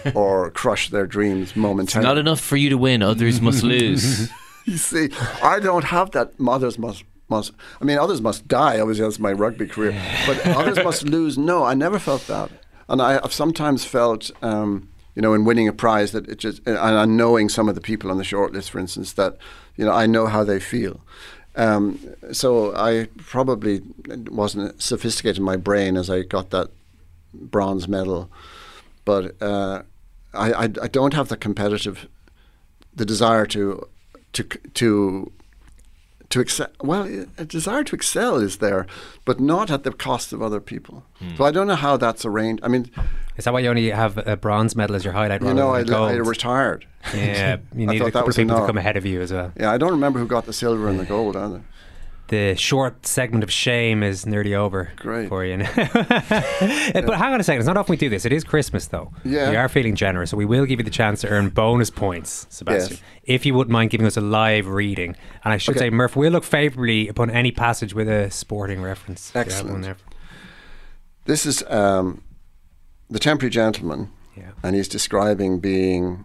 Speaker 7: or crushed their dreams momentarily.
Speaker 5: Not enough for you to win, others must lose.
Speaker 7: You see, I don't have that. Others must, must. I mean, others must die. Obviously, that's my rugby career. But others must lose. No, I never felt that. And I, I've sometimes felt, um, you know, in winning a prize that it just, and and knowing some of the people on the shortlist, for instance, that, you know, I know how they feel. Um, so I probably wasn't sophisticated in my brain as I got that bronze medal, but uh, I, I, I don't have the competitive, the desire to, to, to, to excel. Well, a desire to excel is there, but not at the cost of other people.
Speaker 5: Hmm.
Speaker 7: So I don't know how that's arranged. I mean,
Speaker 4: Is that why you only have a bronze medal as your highlight?
Speaker 7: you
Speaker 4: rather
Speaker 7: know, I,
Speaker 4: than a gold?
Speaker 7: I retired.
Speaker 4: Yeah, you
Speaker 7: I
Speaker 4: need
Speaker 7: thought
Speaker 4: a
Speaker 7: that
Speaker 4: couple
Speaker 7: was
Speaker 4: of people to
Speaker 7: enough.
Speaker 4: come ahead of you as well.
Speaker 7: Yeah, I don't remember who got the silver and the gold either.
Speaker 4: The short segment of shame is nearly over
Speaker 7: Great.
Speaker 4: for you now. But hang on a second, it's not often we do this. It is Christmas though.
Speaker 7: Yeah.
Speaker 4: We are feeling generous, so we will give you the chance to earn bonus points, Sebastian.
Speaker 7: Yes.
Speaker 4: If you wouldn't mind giving us a live reading. And I should
Speaker 7: Okay.
Speaker 4: say, Murph, we'll look favourably upon any passage with a sporting reference. If you have
Speaker 7: Excellent.
Speaker 4: one there.
Speaker 7: This is um, the Temporary Gentleman,
Speaker 4: Yeah.
Speaker 7: and he's describing being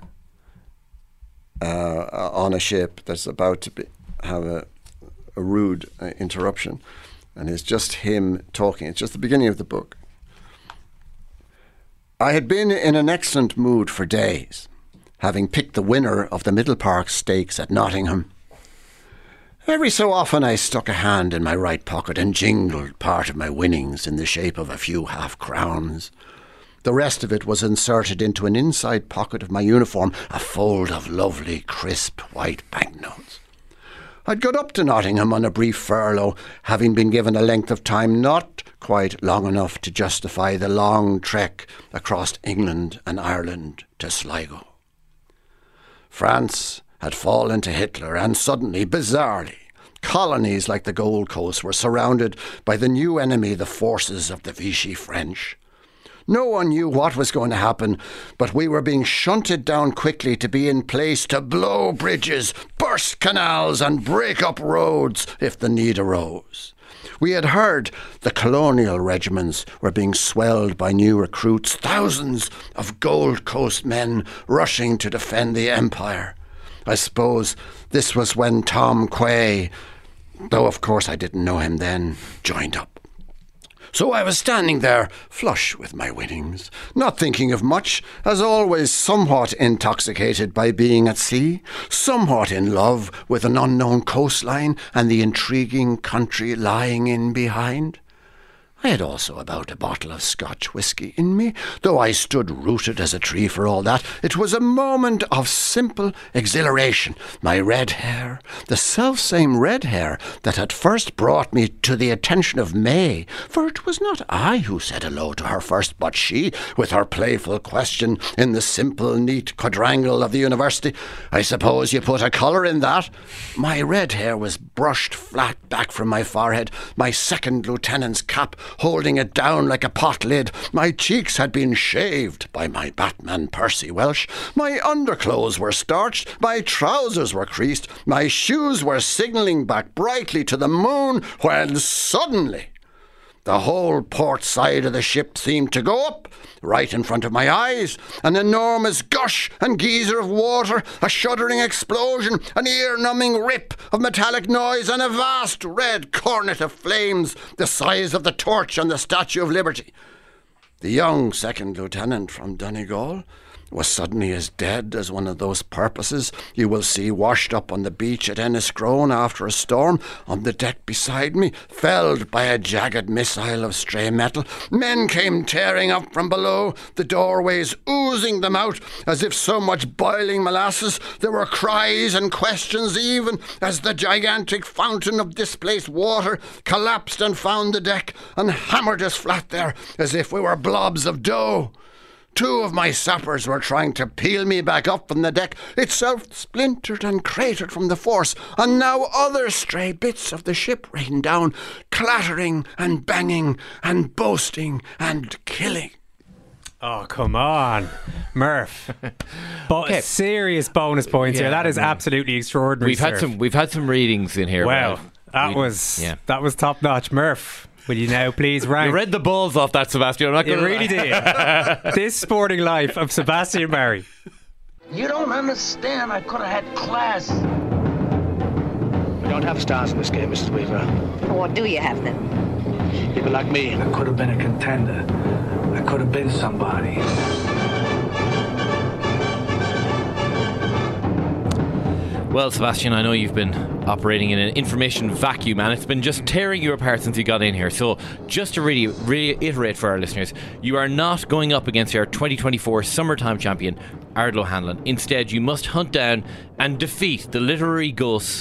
Speaker 7: uh, on a ship that's about to be, have a, a rude uh, interruption, and it's just him talking. It's just the beginning of the book. I had been in an excellent mood for days, having picked the winner of the Middle Park Stakes at Nottingham. Every so often I stuck a hand in my right pocket and jingled part of my winnings in the shape of a few half-crowns. The rest of it was inserted into an inside pocket of my uniform, a fold of lovely, crisp, white banknotes. I'd got up to Nottingham on a brief furlough, having been given a length of time not quite long enough to justify the long trek across England and Ireland to Sligo. France had fallen to Hitler, and suddenly, bizarrely, colonies like the Gold Coast were surrounded by the new enemy, the forces of the Vichy French. No one knew what was going to happen, but we were being shunted down quickly to be in place to blow bridges, burst canals and break up roads if the need arose. We had heard the colonial regiments were being swelled by new recruits, thousands of Gold Coast men rushing to defend the empire. I suppose this was when Tom Quay, though of course I didn't know him then, joined up. So I was standing there, flush with my winnings, not thinking of much, as always somewhat intoxicated by being at sea, somewhat in love with an unknown coastline and the intriguing country lying in behind. I had also about a bottle of Scotch whisky in me, though I stood rooted as a tree for all that. It was a moment of simple exhilaration. My red hair, the self-same red hair that had first brought me to the attention of May, for it was not I who said hello to her first, but she, with her playful question in the simple, neat quadrangle of the university. I suppose you put a colour in that? My red hair was brushed flat back from my forehead, my second lieutenant's cap holding it down like a pot lid. My cheeks had been shaved by my Batman Percy Welsh. My underclothes were starched. My trousers were creased. My shoes were signalling back brightly to the moon, when suddenly the whole port side of the ship seemed to go up, right in front of my eyes. An enormous gush and geyser of water, a shuddering explosion, an ear-numbing rip of metallic noise, and a vast red cornet of flames, the size of the torch on the Statue of Liberty. The young second lieutenant from Donegal was suddenly as dead as one of those porpoises you will see washed up on the beach at Enniscrone after a storm. On the deck beside me, felled by a jagged missile of stray metal, men came tearing up from below, the doorways oozing them out as if so much boiling molasses. There were cries and questions even as the gigantic fountain of displaced water collapsed and found the deck and hammered us flat there as if we were blobs of dough. Two of my sappers were trying to peel me back up from the deck, itself splintered and cratered from the force, and now other stray bits of the ship rained down, clattering and banging and boasting and killing.
Speaker 4: Oh, come on, Murph. But
Speaker 5: Okay.
Speaker 4: serious bonus points here.
Speaker 5: Yeah,
Speaker 4: That is
Speaker 5: yeah.
Speaker 4: absolutely extraordinary.
Speaker 5: We've had
Speaker 4: sir.
Speaker 5: some. We've had some readings in here.
Speaker 4: Well,
Speaker 5: Ralph.
Speaker 4: that
Speaker 5: We-
Speaker 4: was
Speaker 5: yeah.
Speaker 4: that was top notch, Murph. Will you now please rank?
Speaker 5: You read the balls off that, Sebastian. I'm not
Speaker 4: You
Speaker 5: gonna
Speaker 4: really did. This sporting life of Sebastian Murray.
Speaker 1: You don't understand. I could have had class.
Speaker 8: We don't have stars in this game, Missus Weaver.
Speaker 9: What do you have then?
Speaker 8: People like me.
Speaker 1: I could have been a contender. I could have been somebody.
Speaker 5: Well, Sebastian, I know you've been operating in an information vacuum, and it's been just tearing you apart since you got in here. So, just to really reiterate for our listeners, you are not going up against our twenty twenty-four summertime champion, Ardlo Hanlon. Instead, you must hunt down and defeat the literary ghosts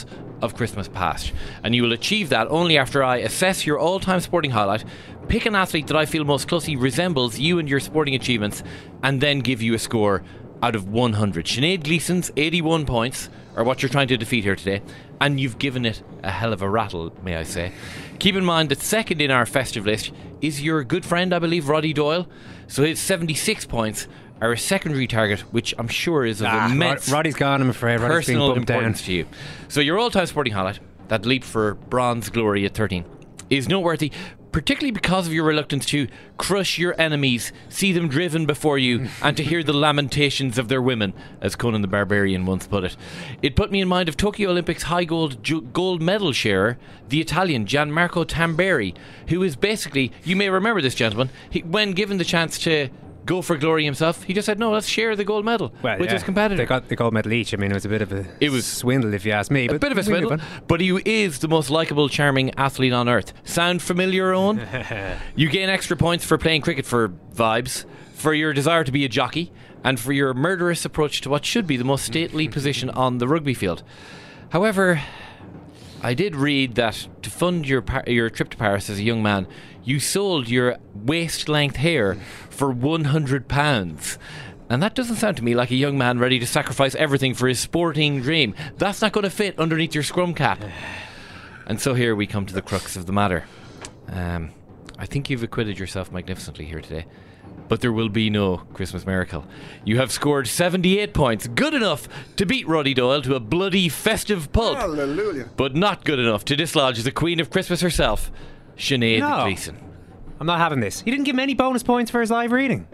Speaker 5: of Christmas past. And you will achieve that only after I assess your all-time sporting highlight, pick an athlete that I feel most closely resembles you and your sporting achievements, and then give you a score out of one hundred. Sinead Gleeson's eighty-one points are what you're trying to defeat here today, and you've given it a hell of a rattle, may I say. Keep in mind that second in our festive list is your good friend, I believe, Roddy Doyle. So his seventy-six points are a secondary target, which I'm sure is of
Speaker 4: Ah,
Speaker 5: immense
Speaker 4: Rod- Roddy's gone, I'm afraid. Roddy's been
Speaker 5: personal
Speaker 4: bumped down.
Speaker 5: importance to you. So your all-time sporting highlight, that leap for bronze glory at thirteen, is noteworthy, particularly because of your reluctance to crush your enemies, see them driven before you, and to hear the lamentations of their women, as Conan the Barbarian once put it. It put me in mind of Tokyo Olympics high gold ju- gold medal sharer, the Italian Gianmarco Tamberi, who is basically, you may remember this gentleman, he, when given the chance to go for glory himself, he just said, no, let's share the gold medal
Speaker 4: Well,
Speaker 5: with
Speaker 4: yeah,
Speaker 5: his competitor.
Speaker 4: They got the gold medal each. I mean, it was a bit of a
Speaker 5: It was-
Speaker 4: swindle, if you ask me.
Speaker 5: A
Speaker 4: but
Speaker 5: bit of a
Speaker 4: we move
Speaker 5: swindle,
Speaker 4: on.
Speaker 5: but he is the most likeable, charming athlete on earth. Sound familiar, Owen? You gain extra points for playing cricket for vibes, for your desire to be a jockey, and for your murderous approach to what should be the most stately position on the rugby field. However, I did read that to fund your par- your trip to Paris as a young man, you sold your waist-length hair for one hundred pounds. And that doesn't sound to me like a young man ready to sacrifice everything for his sporting dream. That's not going to fit underneath your scrum cap. And so here we come to the crux of the matter. Um, I think you've acquitted yourself magnificently here today. But there will be no Christmas miracle. You have scored seventy-eight points, good enough to beat Roddy Doyle to a bloody festive pulp.
Speaker 7: Hallelujah.
Speaker 5: But not good enough to dislodge the Queen of Christmas herself, Sinead
Speaker 4: No.
Speaker 5: Gleeson.
Speaker 4: I'm not having this. He didn't give him any bonus points for his live reading.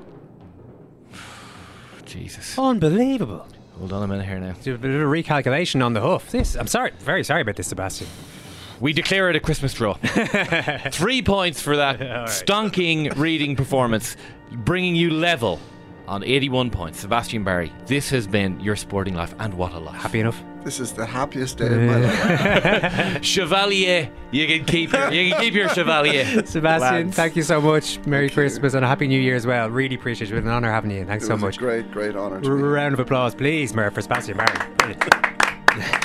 Speaker 5: Jesus.
Speaker 4: Unbelievable.
Speaker 5: Hold on a minute here now.
Speaker 4: Do a bit of a recalculation on the hoof. This, I'm sorry, very sorry about this, Sebastian.
Speaker 5: We declare it a Christmas draw. Three points for that stonking reading performance, bringing you level on eighty-one points. Sebastian Barry, this has been your sporting life, and what a life.
Speaker 4: Happy enough?
Speaker 7: This is the happiest day of my life.
Speaker 5: Chevalier, you can keep your, you can keep your Chevalier.
Speaker 4: Sebastian,
Speaker 7: Lads.
Speaker 4: thank you so much. Merry Christmas and a Happy New Year as well. Really appreciate it. It's been an honour having you. Thanks
Speaker 7: It
Speaker 4: so
Speaker 7: was
Speaker 4: much.
Speaker 7: a great, great honour to
Speaker 4: R-
Speaker 7: me.
Speaker 4: round of applause, please, Murph, for Sebastian Barry. Brilliant.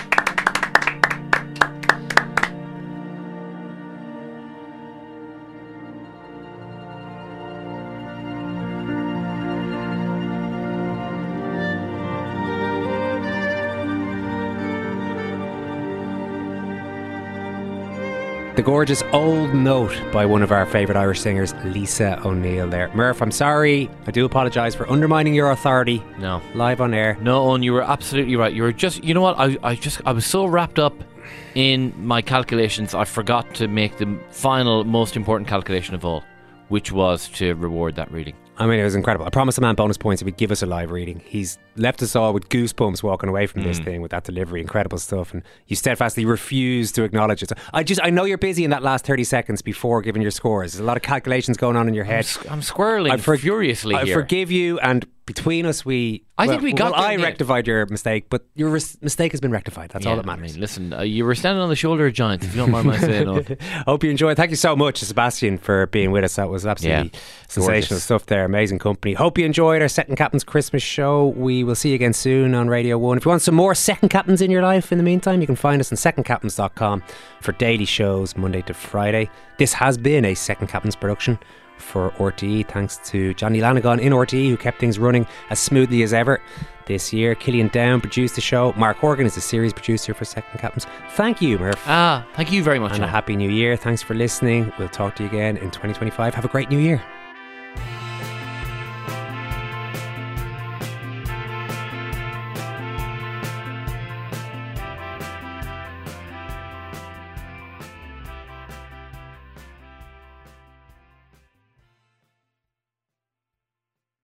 Speaker 4: The gorgeous Old Note by one of our favourite Irish singers, Lisa O'Neill there. Murph, I'm sorry. I do apologise for undermining your authority
Speaker 5: No.
Speaker 4: live on air.
Speaker 5: No, Owen, you were absolutely right. You were just, you know what? I, I just, I was so wrapped up in my calculations, I forgot to make the final, most important calculation of all, which was to reward that reading.
Speaker 4: I mean, it was incredible. I promised the man bonus points if he'd give us a live reading. He's left us all with goosebumps walking away from this thing with that delivery. Incredible stuff. And you steadfastly refuse to acknowledge it. So I just, I know you're busy in that last thirty seconds before giving your scores. There's a lot of calculations going on in your
Speaker 5: I'm,
Speaker 4: head.
Speaker 5: s- I'm squirreling
Speaker 4: I for-
Speaker 5: furiously
Speaker 4: I
Speaker 5: here.
Speaker 4: forgive you, and between us, we.
Speaker 5: I
Speaker 4: well,
Speaker 5: think we got
Speaker 4: Well,
Speaker 5: there
Speaker 4: I
Speaker 5: in the end.
Speaker 4: rectified your mistake, but your res- mistake has been rectified. That's all
Speaker 5: Yeah,
Speaker 4: that matters.
Speaker 5: I mean, listen, uh, you were standing on the shoulder of giants, if you don't mind my saying. Owen.
Speaker 4: Hope you enjoyed. Thank you so much, Sebastian, for being with us. That was absolutely
Speaker 5: Yeah,
Speaker 4: sensational
Speaker 5: gorgeous.
Speaker 4: stuff there. Amazing company. Hope you enjoyed our Second Captain's Christmas show. We will see you again soon on Radio one. If you want some more Second Captains in your life in the meantime, you can find us on second captains dot com for daily shows Monday to Friday. This has been a Second Captain's production for R T E. Thanks to Johnny Lanagan in R T E, who kept things running as smoothly as ever this year. Killian Down produced the show. Mark Horgan is the series producer for Second Captains. Thank you, Murph.
Speaker 5: Ah, thank you very much.
Speaker 4: And a
Speaker 5: Owen.
Speaker 4: happy new year. Thanks for listening. We'll talk to you again in twenty twenty-five. Have a great new year.